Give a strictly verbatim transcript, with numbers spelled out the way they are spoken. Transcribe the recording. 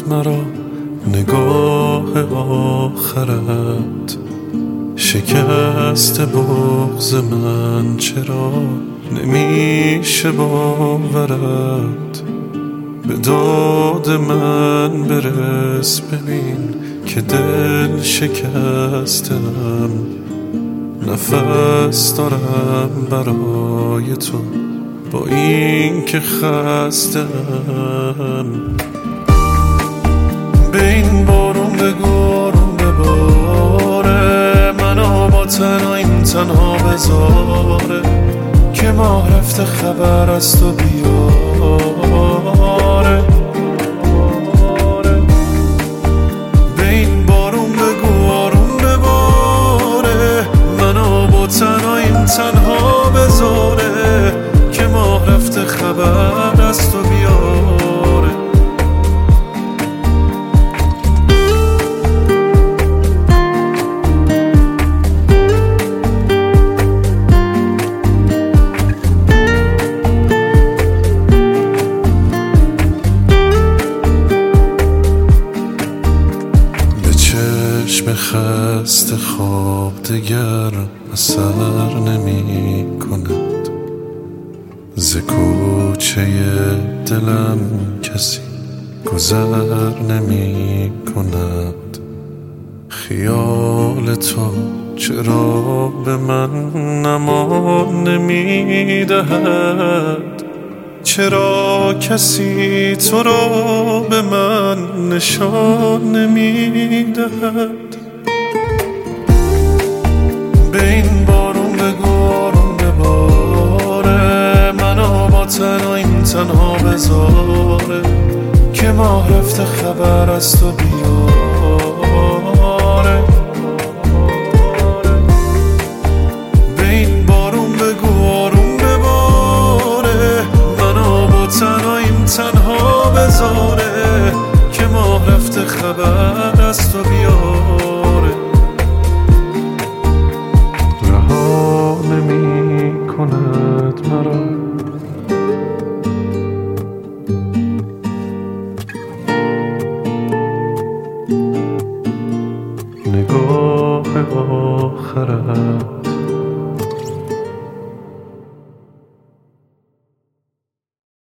مرا نگاه آخرت. شکست بغض من چرا نمیشه باورت؟ به داد من برس، ببین که دل شکستم. نفس دارم برای تو با این که خستم. به این بارون بگارون بباره، منو با تنهاییم تنها بذاره، که ماه رفته خبر از تو بیاره. به این بارون بگو آروم بباره، منو با تنهاییم تنها بذاره، که ماه رفته خبر از تو بیاره. چشم خسته خواب دگر اثر نمی کند، ز کوچه دلم کسی گذر نمی کند. خیال تو چرا به من امان نمی دهد؟ چرا کسی تو را به من نشان نمی دهد؟ به این بارون بگو آروم بباره، منو با تنهاییم تنها بذاره، که ماه رفته خبر از تو بیاره. به این بارون بگو آروم بباره، منو با تنهاییم تنها بذاره، که ماه رفته خبر از تو بیاره. رها نمی کند مرا نگاه آخرت.